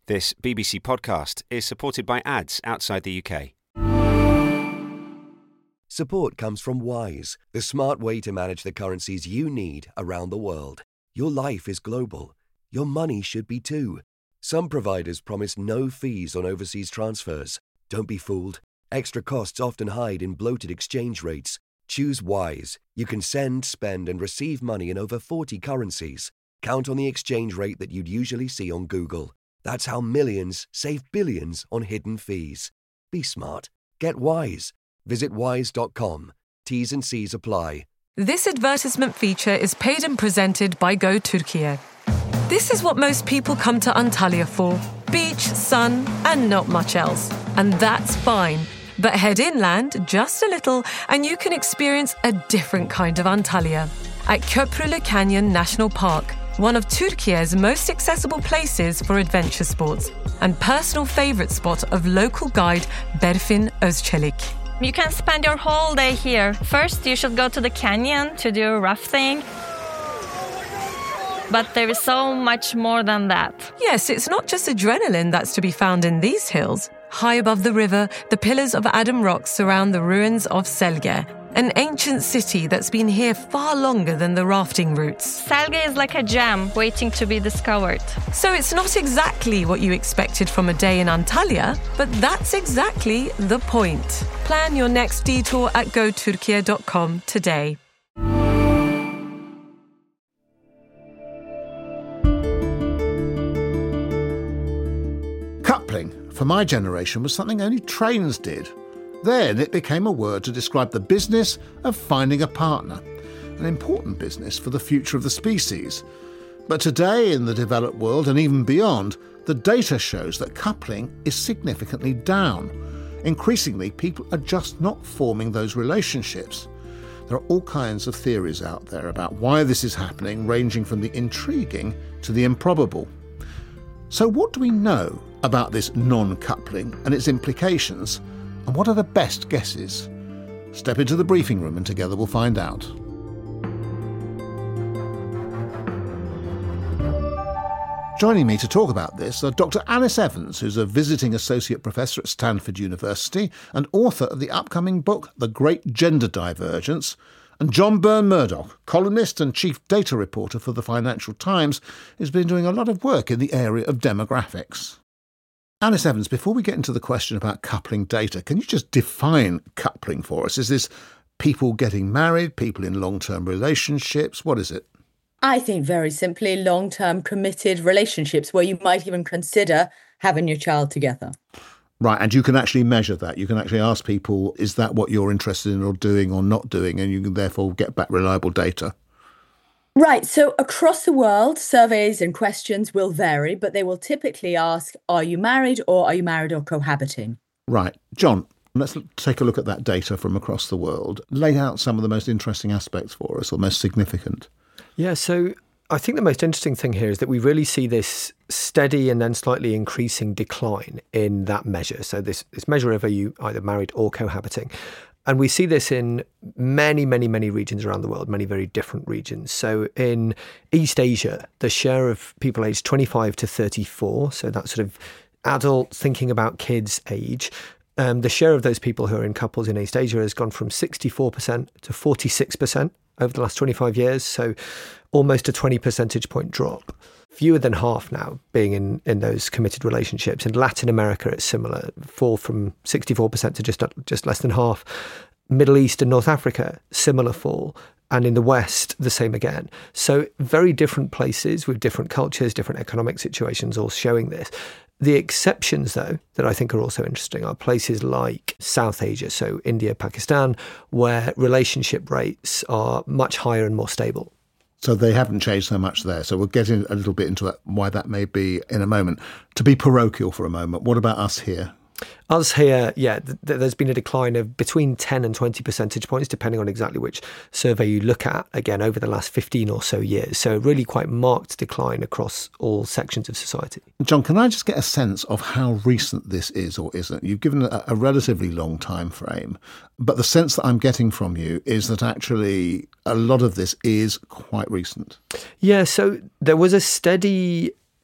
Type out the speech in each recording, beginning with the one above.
This BBC podcast is supported by ads outside the UK. Support comes from Wise, the smart way to manage the currencies you need around the world. Your life is global. Your money should be too. Some providers promise no fees on overseas transfers. Don't be fooled. Extra costs often hide in bloated exchange rates. Choose Wise. You can send, spend, and receive money in over 40 currencies. Count on the exchange rate that you'd usually see on Google. That's how millions save billions on hidden fees. Be smart. Get Wise. Visit wise.com. T's and C's apply. This advertisement feature is paid and presented by Go Turkey. This is what most people come to Antalya for. Beach, sun, and not much else. And that's fine. But head inland just a little and you can experience a different kind of Antalya. At Köprülü Canyon National Park, one of Turkey's most accessible places for adventure sports and personal favourite spot of local guide Berfin Özçelik. You can spend your whole day here. First, you should go to the canyon to do rafting. But there is so much more than that. Yes, it's not just adrenaline that's to be found in these hills. High above the river, the pillars of Adam Rock surround the ruins of Selge, an ancient city that's been here far longer than the rafting routes. Selge is like a gem waiting to be discovered. So it's not exactly what you expected from a day in Antalya, but that's exactly the point. Plan your next detour at goturkey.com today. Coupling, for my generation, was something only trains did. Then it became a word to describe the business of finding a partner, an important business for the future of the species. But today, in the developed world and even beyond, the data shows that coupling is significantly down. Increasingly, people are just not forming those relationships. There are all kinds of theories out there about why this is happening, ranging from the intriguing to the improbable. So what do we know about this non-coupling and its implications? And what are the best guesses? Step into the briefing room and together we'll find out. Joining me to talk about this are Dr. Alice Evans, who's a visiting associate professor at Stanford University and author of the upcoming book, The Great Gender Divergence, and John Byrne-Murdoch, columnist and chief data reporter for the Financial Times, who's been doing a lot of work in the area of demographics. Alice Evans, before we get into the question about coupling data, can you just define coupling for us? Is this people getting married, people in long-term relationships? What is it? I think very simply long-term committed relationships where you might even consider having your child together. Right, and you can actually measure that. You can actually ask people, is that what you're interested in or doing or not doing? And you can therefore get back reliable data. Right, so across the world, surveys and questions will vary, but they will typically ask, are you married or cohabiting? Right. John, let's take a look at that data from across the world. Lay out some of the most interesting aspects for us, or most significant. Yeah, so I think the most interesting thing here is that we really see this steady and then slightly increasing decline in that measure. So this measure of are you either married or cohabiting. And we see this in many, many, many regions around the world, many very different regions. So in East Asia, the share of people aged 25 to 34, so that sort of adult thinking about kids age, the share of those people who are in couples in East Asia has gone from 64% to 46% over the last 25 years. So almost a 20 percentage point drop. Fewer than half now being in those committed relationships. In Latin America, it's similar, fall from 64% to just less than half. Middle East and North Africa, similar fall. And in the West, the same again. So very different places with different cultures, different economic situations all showing this. The exceptions, though, that I think are also interesting are places like South Asia, so India, Pakistan, where relationship rates are much higher and more stable. So they haven't changed so much there. So we'll get in a little bit into why that may be in a moment. To be parochial for a moment, what about us here? Us here, yeah, there's been a decline of between 10 and 20 percentage points, depending on exactly which survey you look at, again, over the last 15 or so years. So really quite marked decline across all sections of society. John, can I just get a sense of how recent this is or isn't? You've given a relatively long time frame, but the sense that I'm getting from you is that actually a lot of this is quite recent. Yeah, so there was a steady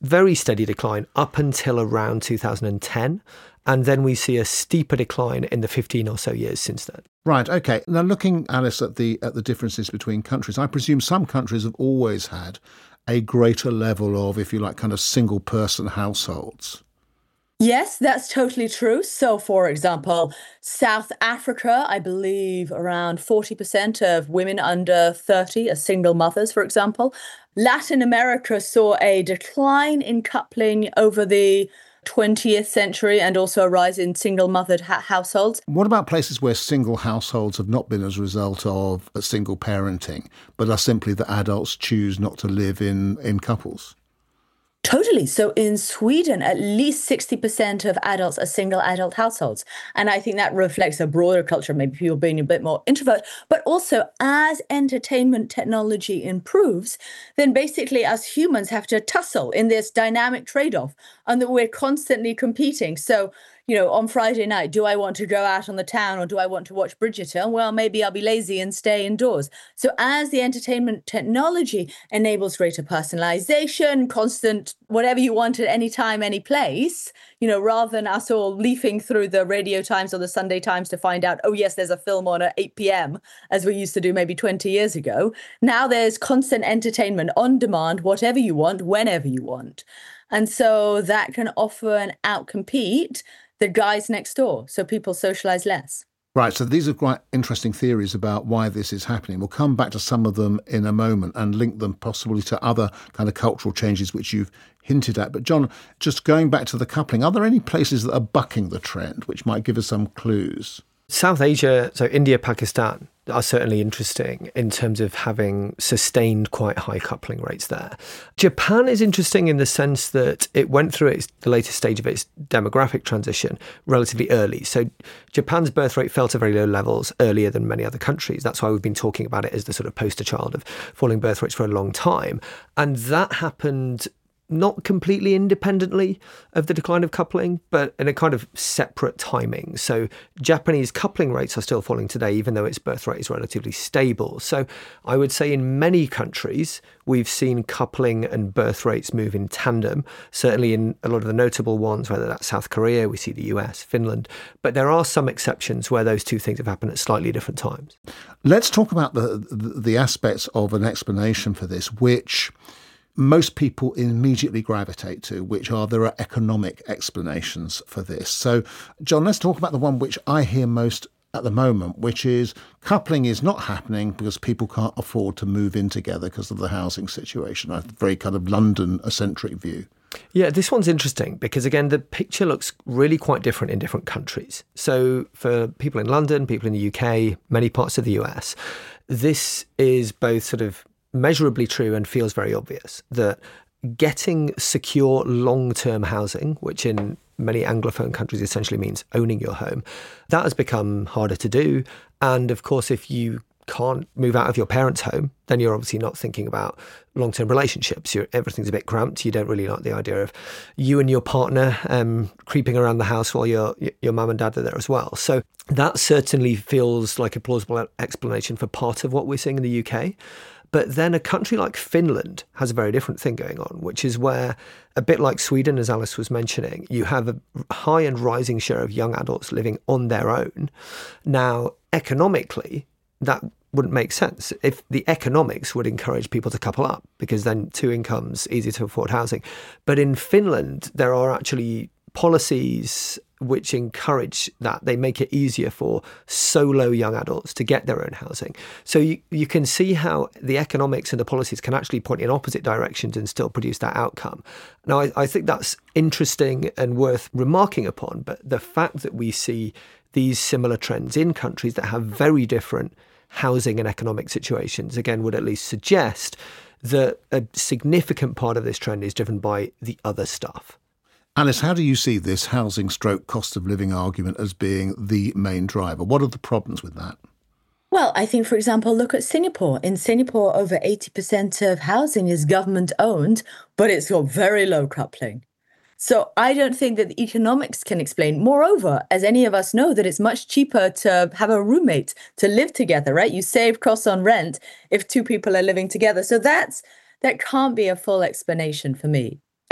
very steady decline up until around 2010. And then we see a steeper decline in the 15 or so years since then. Right, OK. Now, looking, Alice, at the differences between countries, I presume some countries have always had a greater level of, if you like, kind of single-person households. Yes, that's totally true. So, for example, South Africa, I believe around 40% of women under 30 are single mothers, for example. Latin America saw a decline in coupling over the 20th century and also a rise in single-mothered households. What about places where single households have not been as a result of a single parenting, but are simply that adults choose not to live in couples? Totally. So in Sweden, at least 60% of adults are single adult households. And I think that reflects a broader culture, maybe people being a bit more introvert. But also, as entertainment technology improves, then basically us humans have to tussle in this dynamic trade-off, and that we're constantly competing. So, you know, on Friday night, do I want to go out on the town or do I want to watch Bridgerton? Well, maybe I'll be lazy and stay indoors. So as the entertainment technology enables greater personalization, constant whatever you want at any time, any place, you know, rather than us all leafing through the Radio Times or the Sunday Times to find out, oh, yes, there's a film on at 8 p.m, as we used to do maybe 20 years ago. Now there's constant entertainment on demand, whatever you want, whenever you want. And so that can often outcompete the guys next door, so people socialise less. Right, so these are quite interesting theories about why this is happening. We'll come back to some of them in a moment and link them possibly to other kind of cultural changes which you've hinted at. But John, just going back to the coupling, are there any places that are bucking the trend, which might give us some clues? South Asia, so India, Pakistan, are certainly interesting in terms of having sustained quite high coupling rates there. Japan is interesting in the sense that it went through the latest stage of its demographic transition relatively early. So Japan's birth rate fell to very low levels earlier than many other countries. That's why we've been talking about it as the sort of poster child of falling birth rates for a long time. And that happened not completely independently of the decline of coupling, but in a kind of separate timing. So Japanese coupling rates are still falling today, even though its birth rate is relatively stable. So I would say in many countries, we've seen coupling and birth rates move in tandem, certainly in a lot of the notable ones, whether that's South Korea, we see the US, Finland. But there are some exceptions where those two things have happened at slightly different times. Let's talk about the aspects of an explanation for this, which most people immediately gravitate to, which are there are economic explanations for this. So, John, let's talk about the one which I hear most at the moment, which is coupling is not happening because people can't afford to move in together because of the housing situation. A very kind of London-centric view. Yeah, this one's interesting because, again, the picture looks really quite different in different countries. So for people in London, people in the UK, many parts of the US, this is both sort of measurably true and feels very obvious that getting secure long-term housing, which in many Anglophone countries essentially means owning your home, that has become harder to do. And of course, if you can't move out of your parents' home, then you're obviously not thinking about long-term relationships. Everything's a bit cramped. You don't really like the idea of you and your partner creeping around the house while your mum and dad are there as well. So that certainly feels like a plausible explanation for part of what we're seeing in the UK. But then a country like Finland has a very different thing going on, which is where, a bit like Sweden, as Alice was mentioning, you have a high and rising share of young adults living on their own. Now, economically, that wouldn't make sense. If the economics would encourage people to couple up, because then two incomes, easy to afford housing. But in Finland, there are actually policies which encourage that. They make it easier for solo young adults to get their own housing. So you can see how the economics and the policies can actually point in opposite directions and still produce that outcome. Now, I think that's interesting and worth remarking upon, but the fact that we see these similar trends in countries that have very different housing and economic situations, again, would at least suggest that a significant part of this trend is driven by the other stuff. Alice, how do you see this housing stroke cost of living argument as being the main driver? What are the problems with that? Well, I think, for example, look at Singapore. In Singapore, over 80% of housing is government owned, but it's got very low coupling. So I don't think that the economics can explain. Moreover, as any of us know, that it's much cheaper to have a roommate, to live together, right? You save costs on rent if two people are living together. So that can't be a full explanation for me.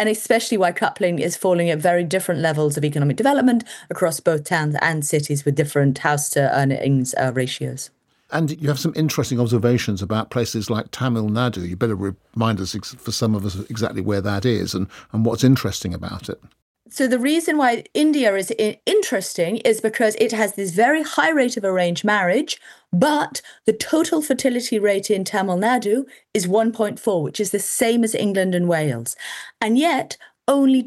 and especially why coupling is falling at very different levels of economic development across both towns and cities with different house to earnings ratios. And you have some interesting observations about places like Tamil Nadu. You better remind us, for some of us, exactly where that is and what's interesting about it. So the reason why India is interesting is because it has this very high rate of arranged marriage, but the total fertility rate in Tamil Nadu is 1.4, which is the same as England and Wales. And yet, only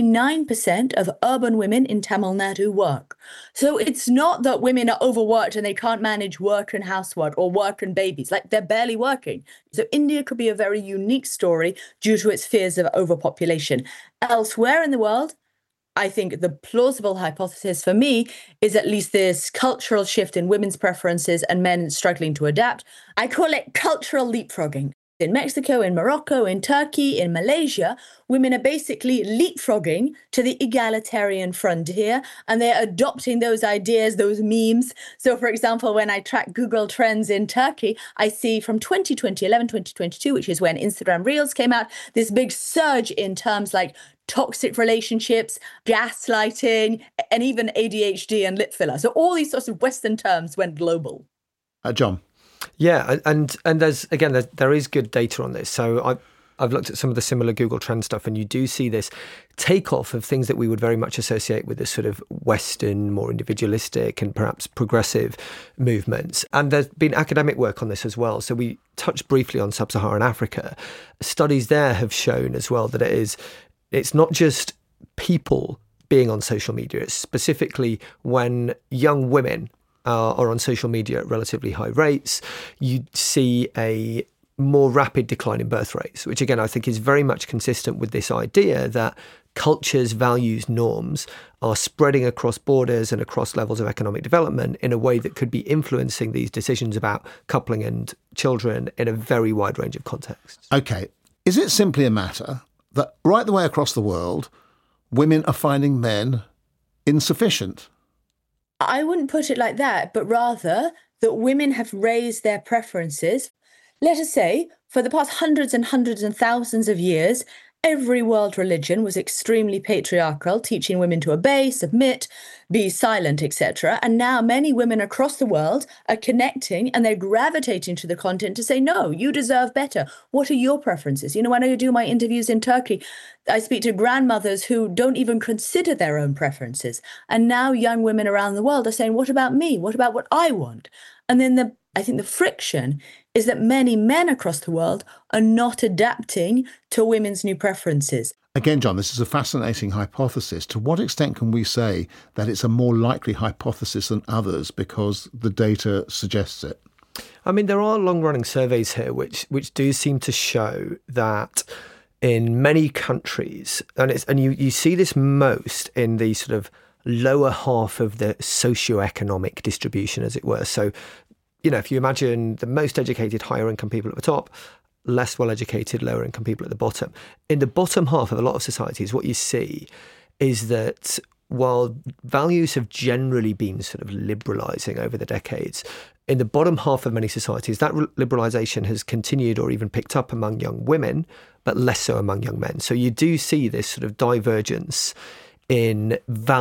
29% of urban women in Tamil Nadu work. So it's not that women are overworked and they can't manage work and housework or work and babies, like they're barely working. So India could be a very unique story due to its fears of overpopulation. Elsewhere in the world, I think the plausible hypothesis for me is at least this cultural shift in women's preferences and men struggling to adapt. I call it cultural leapfrogging. In Mexico, in Morocco, in Turkey, in Malaysia, women are basically leapfrogging to the egalitarian frontier, and they're adopting those ideas, those memes. So, for example, when I track Google Trends in Turkey, I see from 2011, 2022, which is when Instagram Reels came out, this big surge in terms like toxic relationships, gaslighting, and even ADHD and lip filler. So all these sorts of Western terms went global. John. Yeah, and there is good data on this. So I've looked at some of the similar Google Trends stuff, and you do see this takeoff of things that we would very much associate with this sort of Western, more individualistic and perhaps progressive movements. And there's been academic work on this as well. So we touched briefly on sub-Saharan Africa. Studies there have shown as well that it's not just people being on social media. It's specifically when young women are on social media at relatively high rates, you see a more rapid decline in birth rates, which again, I think is very much consistent with this idea that cultures, values, norms are spreading across borders and across levels of economic development in a way that could be influencing these decisions about coupling and children in a very wide range of contexts. Okay. Is it simply a matter that right the way across the world, women are finding men insufficient? I wouldn't put it like that, but rather that women have raised their preferences. Let us say, for the past hundreds and thousands of years, every world religion was extremely patriarchal, teaching women to obey, submit, be silent, etc. And now many women across the world are connecting and they're gravitating to the content to say, no, you deserve better. What are your preferences? You know, when I do my interviews in Turkey, I speak to grandmothers who don't even consider their own preferences. And now young women around the world are saying, what about me? What about what I want? And then I think the friction is that many men across the world are not adapting to women's new preferences. Again, John, this is a fascinating hypothesis. To what extent can we say that it's a more likely hypothesis than others because the data suggests it? I mean, there are long-running surveys here which do seem to show that in many countries, and you see this most in the sort of lower half of the socioeconomic distribution, as it were. So, you know, if you imagine the most educated, higher income people at the top, less well-educated, lower income people at the bottom. In the bottom half of a lot of societies, what you see is that while values have generally been sort of liberalising over the decades, in the bottom half of many societies, that liberalisation has continued or even picked up among young women, but less so among young men. So you do see this sort of divergence in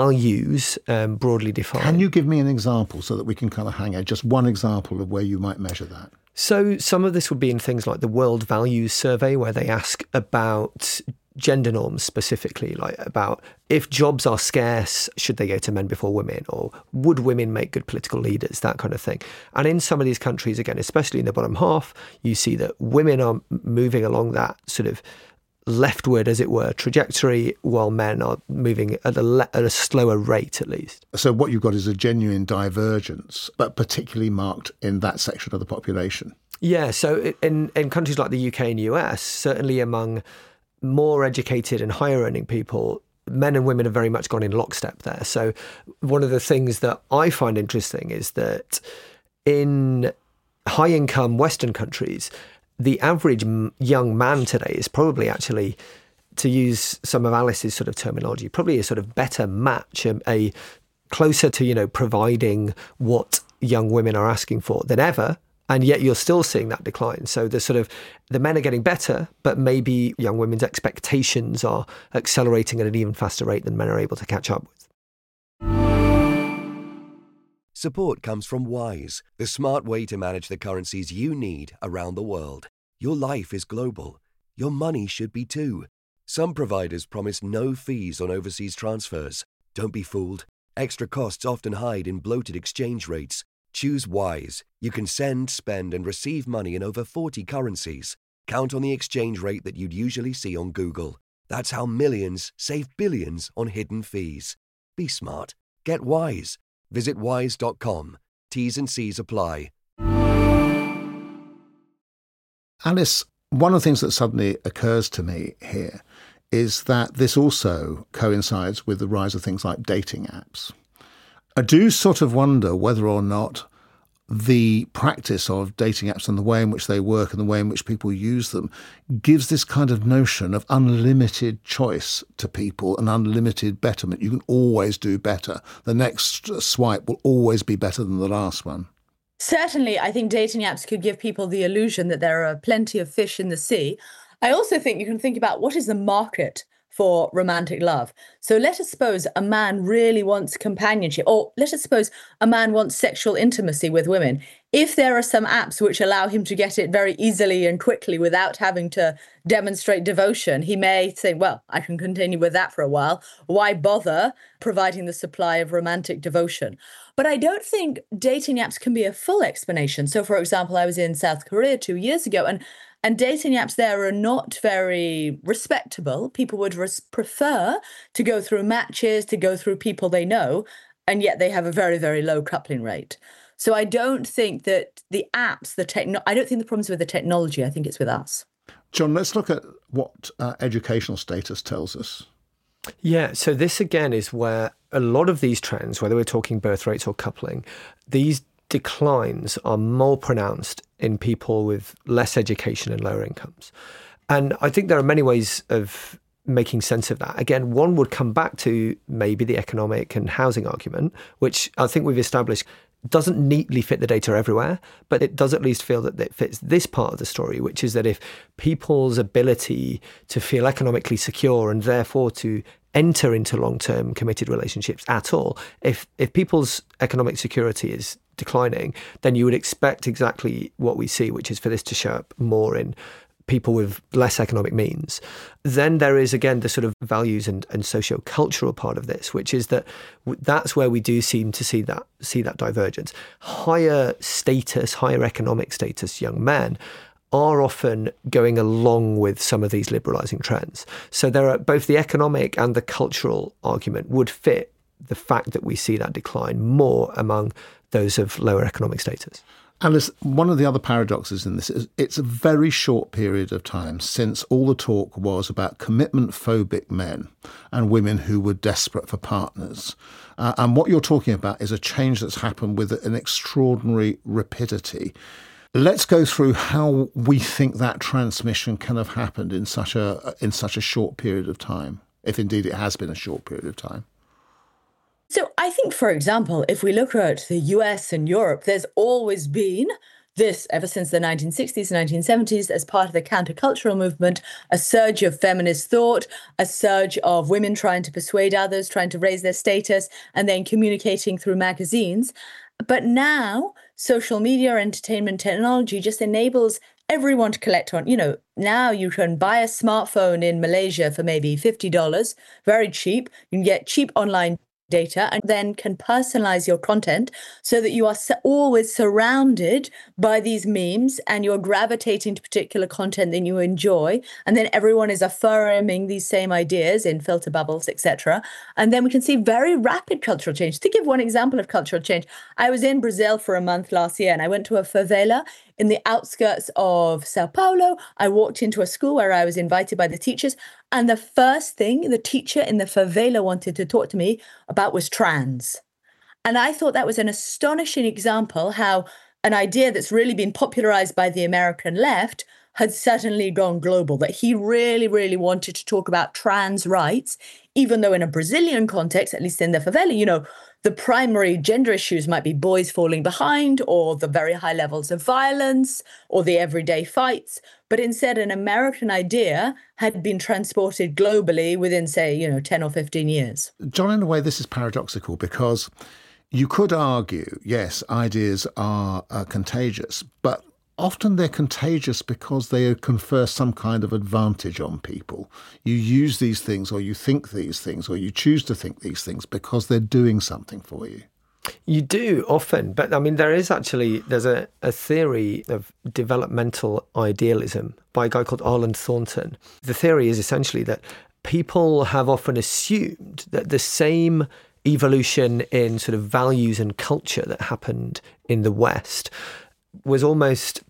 values broadly defined. Can you give me an example so that we can kind of hang out just one example of where you might measure that? So some of this would be in things like the World Values Survey, where they ask about gender norms specifically, like about if jobs are scarce, should they go to men before women, or would women make good political leaders, that kind of thing. And in some of these countries, again, especially in the bottom half, you see that women are moving along that sort of leftward, as it were, trajectory, while men are moving at a slower rate, at least. So what you've got is a genuine divergence, but particularly marked in that section of the population. Yeah, so in countries like the UK and US, certainly among more educated and higher earning people, men and women have very much gone in lockstep there. So one of the things that I find interesting is that in high income Western countries, the average young man today is probably actually, to use some of Alice's sort of terminology, probably a sort of better match, a closer to, providing what young women are asking for than ever. And yet you're still seeing that decline. So the men are getting better, but maybe young women's expectations are accelerating at an even faster rate than men are able to catch up with. Support comes from Wise, the smart way to manage the currencies you need around the world. Your life is global. Your money should be too. Some providers promise no fees on overseas transfers. Don't be fooled. Extra costs often hide in bloated exchange rates. Choose Wise. You can send, spend, and receive money in over 40 currencies. Count on the exchange rate that you'd usually see on Google. That's how millions save billions on hidden fees. Be smart. Get Wise. Visit wise.com. T's and C's apply. Alice, one of the things that suddenly occurs to me here is that this also coincides with the rise of things like dating apps. I do sort of wonder whether or not the practice of dating apps and the way in which they work and the way in which people use them gives this kind of notion of unlimited choice to people and unlimited betterment. You can always do better. The next swipe will always be better than the last one. Certainly, I think dating apps could give people the illusion that there are plenty of fish in the sea. I also think you can think about what is the market for romantic love. So let us suppose a man really wants companionship, or let us suppose a man wants sexual intimacy with women. If there are some apps which allow him to get it very easily and quickly without having to demonstrate devotion, he may say, well, I can continue with that for a while. Why bother providing the supply of romantic devotion? But I don't think dating apps can be a full explanation. So, for example, I was in South Korea 2 years ago, and dating apps there are not very respectable. People would prefer to go through matches, to go through people they know, and yet they have a very, very low coupling rate. So I don't think that the apps, I don't think the problem's with the technology. I think it's with us. John, let's look at what educational status tells us. Yeah, so this again is where a lot of these trends, whether we're talking birth rates or coupling, these declines are more pronounced in people with less education and lower incomes. And I think there are many ways of making sense of that. Again, one would come back to maybe the economic and housing argument, which I think we've established doesn't neatly fit the data everywhere, but it does at least feel that it fits this part of the story, which is that if people's ability to feel economically secure and therefore to enter into long-term committed relationships at all, if people's economic security is declining, then you would expect exactly what we see, which is for this to show up more in people with less economic means. Then there is, again, the sort of values and socio-cultural part of this, which is that that's where we do seem to see that divergence. Higher status, higher economic status young men are often going along with some of these liberalising trends. So there are both the economic and the cultural argument would fit the fact that we see that decline more among those of lower economic status. Alice, one of the other paradoxes in this is it's a very short period of time since all the talk was about commitment-phobic men and women who were desperate for partners. And what you're talking about is a change that's happened with an extraordinary rapidity. Let's go through how we think that transmission can have happened in such a short period of time, if indeed it has been a short period of time. So I think, for example, if we look at the US and Europe, there's always been this, ever since the 1960s, 1970s, as part of the countercultural movement, a surge of feminist thought, a surge of women trying to persuade others, trying to raise their status, and then communicating through magazines. But now social media, entertainment technology just enables everyone to collect on, now you can buy a smartphone in Malaysia for maybe $50, very cheap. You can get cheap online data and then can personalize your content so that you are always surrounded by these memes and you're gravitating to particular content that you enjoy. And then everyone is affirming these same ideas in filter bubbles, etc. And then we can see very rapid cultural change. To give one example of cultural change, I was in Brazil for a month last year and I went to a favela in the outskirts of Sao Paulo. I walked into a school where I was invited by the teachers. And the first thing the teacher in the favela wanted to talk to me about was trans. And I thought that was an astonishing example how an idea that's really been popularized by the American left had suddenly gone global, that he really, really wanted to talk about trans rights, even though in a Brazilian context, at least in the favela, the primary gender issues might be boys falling behind or the very high levels of violence or the everyday fights. But instead, an American idea had been transported globally within, say, 10 or 15 years. John, in a way, this is paradoxical because you could argue, yes, ideas are contagious, but often they're contagious because they confer some kind of advantage on people. You use these things or you think these things or you choose to think these things because they're doing something for you. You do often, but I mean, there's a theory of developmental idealism by a guy called Arland Thornton. The theory is essentially that people have often assumed that the same evolution in sort of values and culture that happened in the West was almost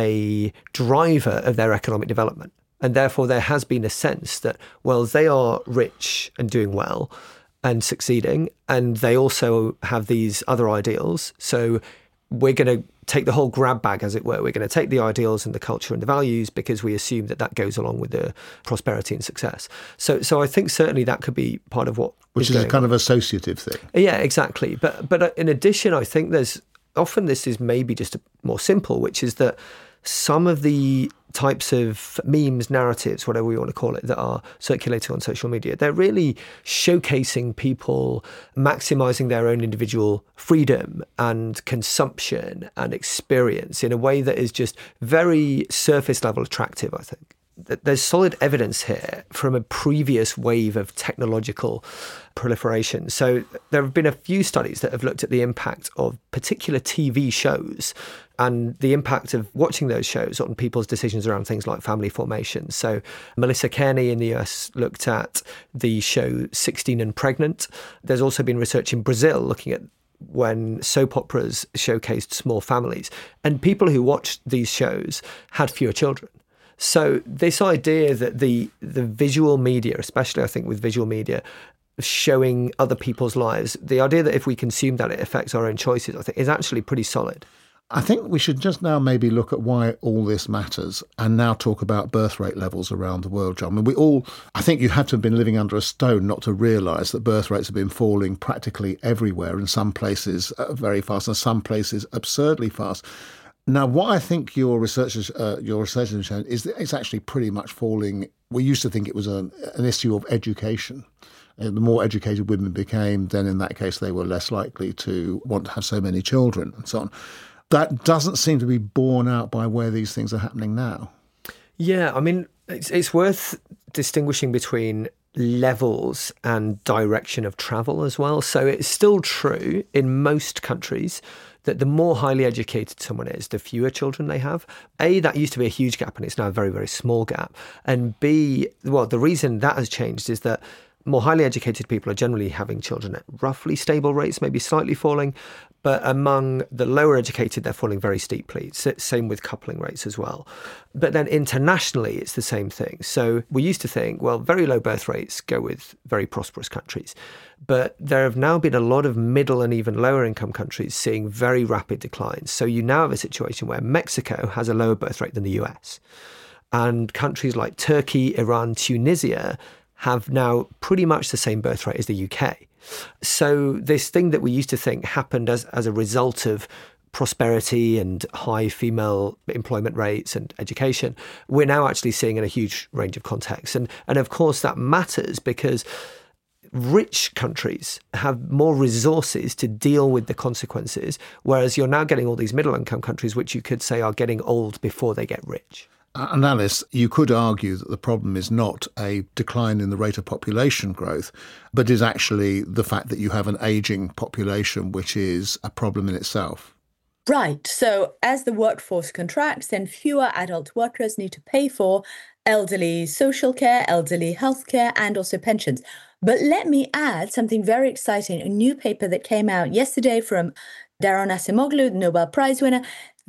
a driver of their economic development. And therefore, there has been a sense that, well, they are rich and doing well and succeeding, and they also have these other ideals. So we're going to take the whole grab bag, as it were. We're going to take the ideals and the culture and the values because we assume that goes along with the prosperity and success. So I think certainly that could be part of what Which is a kind of associative thing. Yeah, exactly. But in addition, I think often this is maybe just more simple, which is that some of the types of memes, narratives, whatever we want to call it, that are circulating on social media, they're really showcasing people maximizing their own individual freedom and consumption and experience in a way that is just very surface level attractive, I think. There's solid evidence here from a previous wave of technological proliferation. So there have been a few studies that have looked at the impact of particular TV shows and the impact of watching those shows on people's decisions around things like family formation. So Melissa Kearney in the US looked at the show 16 and Pregnant. There's also been research in Brazil looking at when soap operas showcased small families, and people who watched these shows had fewer children. So this idea that the visual media, especially I think with visual media, showing other people's lives, the idea that if we consume that, it affects our own choices, I think is actually pretty solid. I think we should just now maybe look at why all this matters and now talk about birth rate levels around the world, John. I mean, I think you have to have been living under a stone not to realise that birth rates have been falling practically everywhere, in some places very fast and some places absurdly fast. Now, what I think your research has shown is that it's actually pretty much falling. We used to think it was an issue of education. The more educated women became, then in that case they were less likely to want to have so many children and so on. That doesn't seem to be borne out by where these things are happening now. Yeah, I mean, it's worth distinguishing between levels and direction of travel as well. So it's still true in most countries that the more highly educated someone is, the fewer children they have. A, that used to be a huge gap and it's now a very, very small gap. And B, well, the reason that has changed is that more highly educated people are generally having children at roughly stable rates, maybe slightly falling. But among the lower educated, they're falling very steeply. Same with coupling rates as well. But then internationally, it's the same thing. So we used to think, well, very low birth rates go with very prosperous countries. But there have now been a lot of middle and even lower income countries seeing very rapid declines. So you now have a situation where Mexico has a lower birth rate than the US. And countries like Turkey, Iran, Tunisia have now pretty much the same birth rate as the UK. So this thing that we used to think happened as a result of prosperity and high female employment rates and education, we're now actually seeing in a huge range of contexts. And of course that matters because rich countries have more resources to deal with the consequences, whereas you're now getting all these middle income countries, which you could say are getting old before they get rich. And Alice, you could argue that the problem is not a decline in the rate of population growth, but is actually the fact that you have an ageing population, which is a problem in itself. Right. So as the workforce contracts, then fewer adult workers need to pay for elderly social care, elderly healthcare, and also pensions. But let me add something very exciting, a new paper that came out yesterday from Daron Acemoglu, the Nobel Prize winner.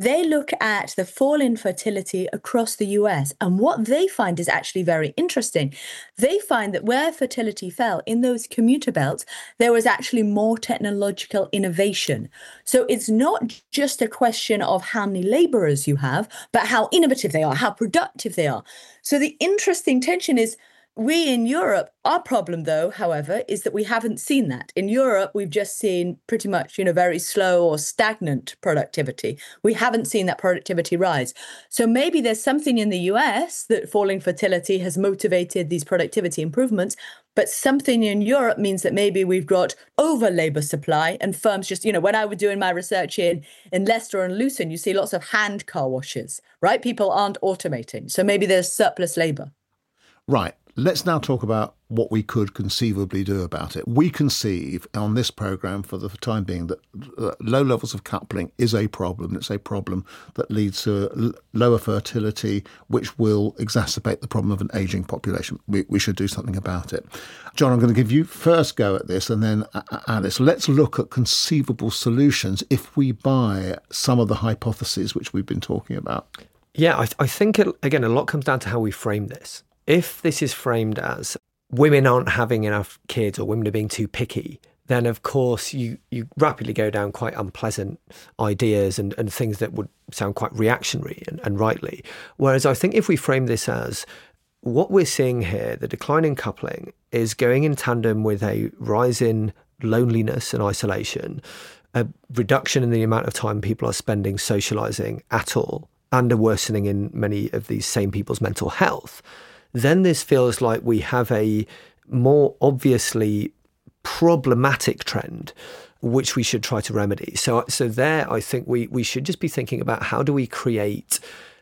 They look at the fall in fertility across the US, and what they find is actually very interesting. They find that where fertility fell in those commuter belts, there was actually more technological innovation. So it's not just a question of how many laborers you have, but how innovative they are, how productive they are. So the interesting tension is, we in Europe, our problem though, however, is that we haven't seen that. In Europe, we've just seen pretty much, very slow or stagnant productivity. We haven't seen that productivity rise. So maybe there's something in the US that falling fertility has motivated these productivity improvements, but something in Europe means that maybe we've got over labor supply and firms just, when I was doing my research in Leicester and Luton, you see lots of hand car washes, right? People aren't automating. So maybe there's surplus labor. Right. Let's now talk about what we could conceivably do about it. We conceive on this programme for the time being that low levels of coupling is a problem. It's a problem that leads to lower fertility, which will exacerbate the problem of an ageing population. We should do something about it. John, I'm going to give you first go at this, and then Alice. Let's look at conceivable solutions if we buy some of the hypotheses which we've been talking about. Yeah, I think, again, a lot comes down to how we frame this. If this is framed as women aren't having enough kids or women are being too picky, then of course you rapidly go down quite unpleasant ideas and things that would sound quite reactionary and rightly. Whereas I think if we frame this as what we're seeing here, the decline in coupling is going in tandem with a rise in loneliness and isolation, a reduction in the amount of time people are spending socialising at all, and a worsening in many of these same people's mental health, then this feels like we have a more obviously problematic trend, which we should try to remedy. So there, I think we should just be thinking about how do we create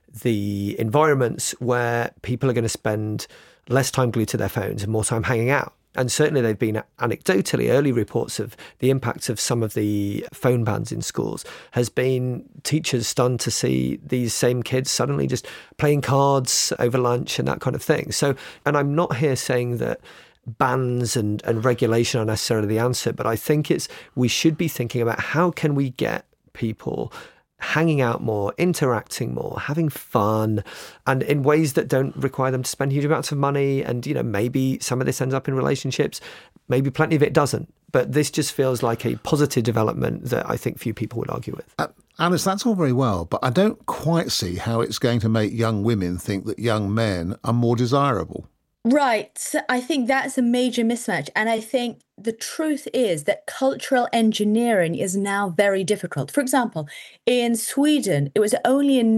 the environments where people are going to spend less time glued to their phones and more time hanging out. And certainly they've been anecdotally early reports of the impacts of some of the phone bans in schools has been teachers stunned to see these same kids suddenly just playing cards over lunch and that kind of thing. So, and I'm not here saying that bans and regulation are necessarily the answer, but I think we should be thinking about how can we get people hanging out more, interacting more, having fun, and in ways that don't require them to spend huge amounts of money. And, maybe some of this ends up in relationships, maybe plenty of it doesn't. But this just feels like a positive development that I think few people would argue with. Alice, that's all very well, but I don't quite see how it's going to make young women think that young men are more desirable. Right. So I think that's a major mismatch. And I think the truth is that cultural engineering is now very difficult. For example, in Sweden, it was only in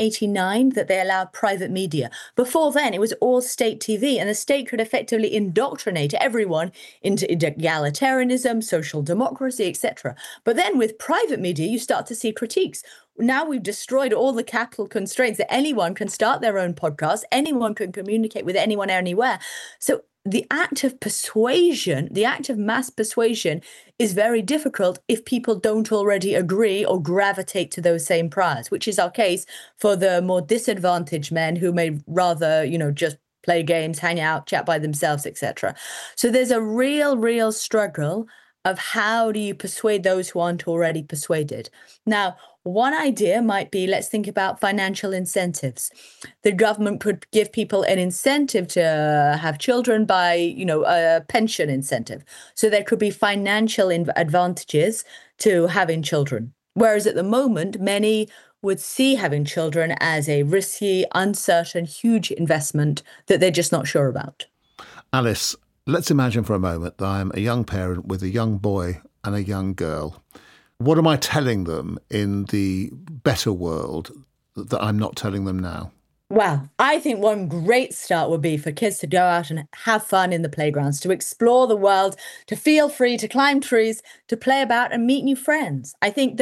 1989 that they allowed private media. Before then, it was all state TV, and the state could effectively indoctrinate everyone into egalitarianism, social democracy, etc. But then with private media, you start to see critiques. Now we've destroyed all the capital constraints that anyone can start their own podcast, anyone can communicate with anyone anywhere. So the act of persuasion, the act of mass persuasion is very difficult if people don't already agree or gravitate to those same priors, which is our case for the more disadvantaged men who may rather, just play games, hang out, chat by themselves, etc. So there's a real struggle of how do you persuade those who aren't already persuaded. Now, one idea might be, let's think about financial incentives. The government could give people an incentive to have children by, a pension incentive. So there could be financial advantages to having children. Whereas at the moment, many would see having children as a risky, uncertain, huge investment that they're just not sure about. Alice, let's imagine for a moment that I'm a young parent with a young boy and a young girl. What am I telling them in the better world that I'm not telling them now? Well, I think one great start would be for kids to go out and have fun in the playgrounds, to explore the world, to feel free, to climb trees, to play about and meet new friends. I think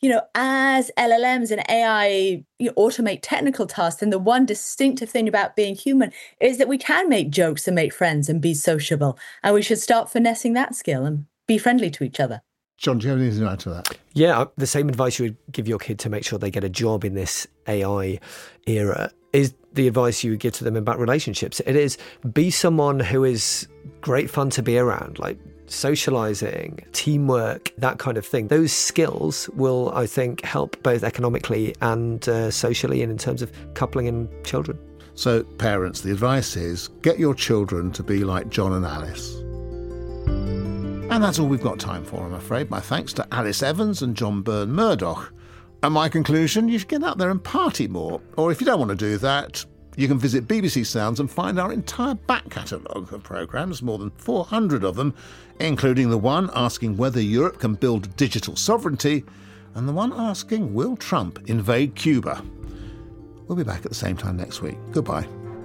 as LLMs and AI automate technical tasks, then the one distinctive thing about being human is that we can make jokes and make friends and be sociable. And we should start finessing that skill and be friendly to each other. John, do you have anything to add to that? Yeah, the same advice you would give your kid to make sure they get a job in this AI era is the advice you would give to them about relationships. It is be someone who is great fun to be around. Like, socializing, teamwork, that kind of thing. Those skills will, I think, help both economically and socially and in terms of coupling and children. So, parents, the advice is get your children to be like John and Alice. And that's all we've got time for, I'm afraid. My thanks to Alice Evans and John Byrne Murdoch. And my conclusion, you should get out there and party more. Or if you don't want to do that, you can visit BBC Sounds and find our entire back catalogue of programmes, more than 400 of them, including the one asking whether Europe can build digital sovereignty and the one asking, will Trump invade Cuba? We'll be back at the same time next week. Goodbye.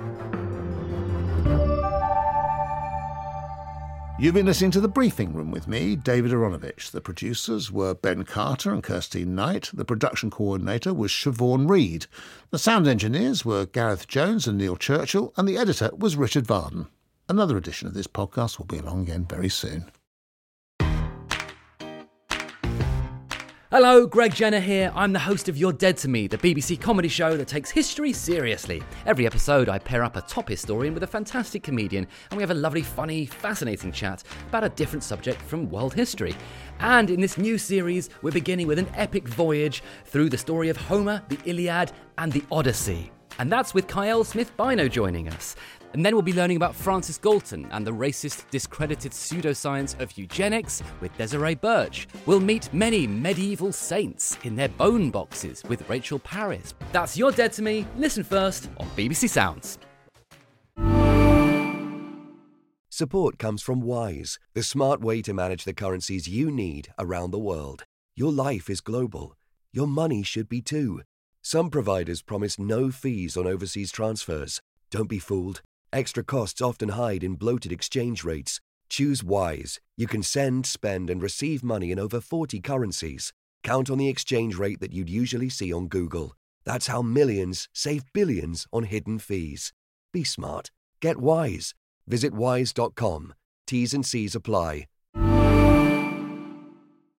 You've been listening to The Briefing Room with me, David Aronovich. The producers were Ben Carter and Kirstine Knight. The production coordinator was Siobhan Reed. The sound engineers were Gareth Jones and Neil Churchill, and the editor was Richard Varden. Another edition of this podcast will be along again very soon. Hello, Greg Jenner here. I'm the host of You're Dead to Me, the BBC comedy show that takes history seriously. Every episode, I pair up a top historian with a fantastic comedian, and we have a lovely, funny, fascinating chat about a different subject from world history. And in this new series, we're beginning with an epic voyage through the story of Homer, the Iliad, and the Odyssey. And that's with Kyle Smith-Bino joining us. And then we'll be learning about Francis Galton and the racist, discredited pseudoscience of eugenics with Desiree Birch. We'll meet many medieval saints in their bone boxes with Rachel Parris. That's You're Dead to Me. Listen first on BBC Sounds. Support comes from Wise, the smart way to manage the currencies you need around the world. Your life is global. Your money should be too. Some providers promise no fees on overseas transfers. Don't be fooled. Extra costs often hide in bloated exchange rates. Choose Wise. You can send, spend, and receive money in over 40 currencies. Count on the exchange rate that you'd usually see on Google. That's how millions save billions on hidden fees. Be smart. Get Wise. Visit wise.com. T's and C's apply.